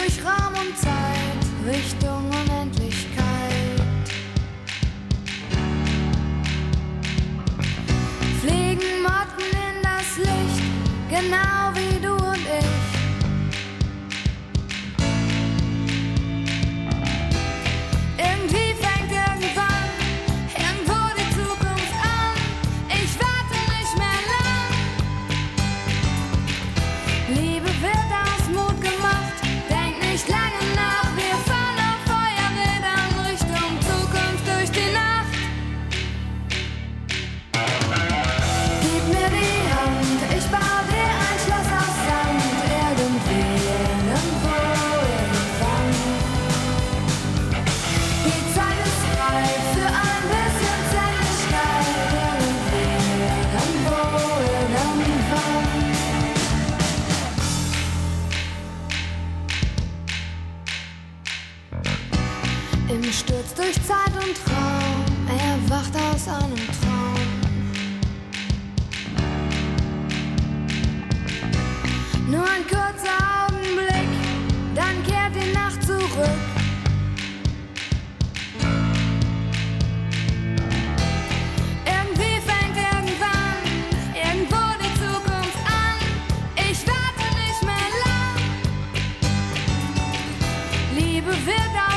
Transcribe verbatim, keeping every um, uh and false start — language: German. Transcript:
durch Raum und Zeit, Richtung Unendlichkeit. Fliegen Motten in das Licht, genau wie du und ich. Irgendwie fängt irgendwann irgendwo die Zukunft an. Ich warte nicht mehr lang. Liebe wird aus Mut gemacht, denk nicht lange nach. Wir fahren auf Feuerrädern Richtung Zukunft durch die Nacht. Gib mir die Hand, ich baue dir ein Schloss aus Sand. Irgendwie, irgendwo, irgendwann. Die Zeit ist reif für ein bisschen Zärtlichkeit. Irgendwie, irgendwo, irgendwann. Im Sturz durch Zeit und Raum, er wacht aus einem Traum. Nur ein kurzer Augenblick, dann kehrt die Nacht zurück. Irgendwie fängt irgendwann irgendwo die Zukunft an. Ich warte nicht mehr lang. Liebe wird